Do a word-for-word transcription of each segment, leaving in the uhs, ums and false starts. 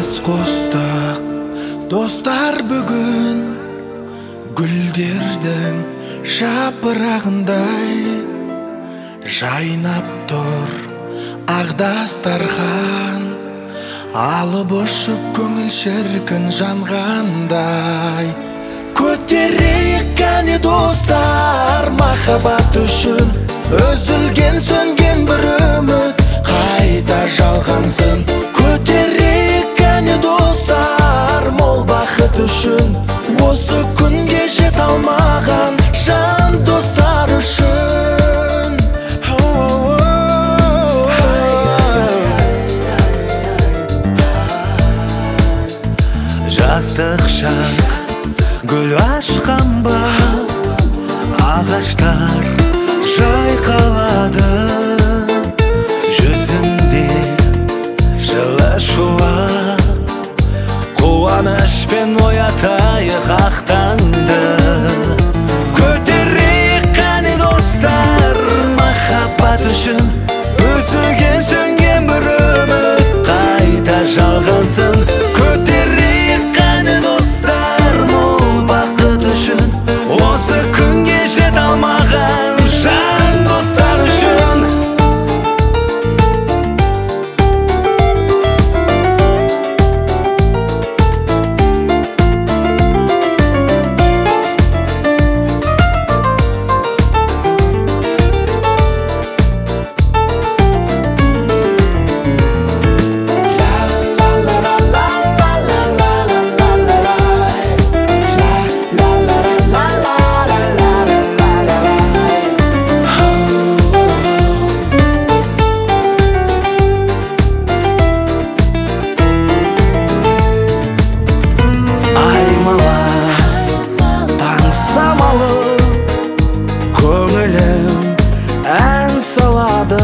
бас қостық достар бүгін, гүлдердің жапырағындай жайнап тұр ақ дастархан, алып ұшып көңіл шіркін жанғандай. Көтерейік кәне достар, махаббат үшін үзілген сөнген бір үміт қайта жалғансын. Көтерейік кәне достар, мол бақыт үшін осы күнге жете алмаған жан достар үшін. Жастық шақ гүл ашқан ба, ағаштар жайқалады, жүзінде жылы шуақ, қуанышпен оятайық ақ таңды. Көтерейік қане достар, махаббат үшін үзілген сөнген бір үміт қайта жалғансын. Көтерейік қане достар, мол бақыт үшін осы күнге жете алмаған жан достар үшін. Көңілім ән салады,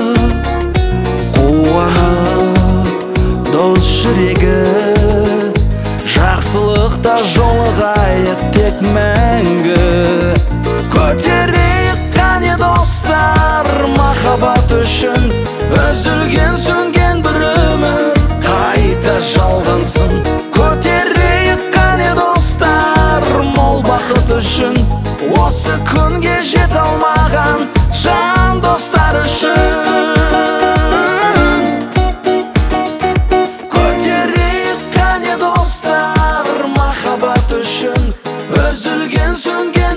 қуанып дос жүрегі, жақсылықта жолығайық тек мәңгі. Көтерейік қане достар, махаббат үшін үзілген сөнген бір үміт қайта жалғансын. Көтерейік қане достар, мол бақыт үшін осы күнге жете алмаған жан достар үшін. Көтерейік қане достар, махаббат үшін үзілген сөнген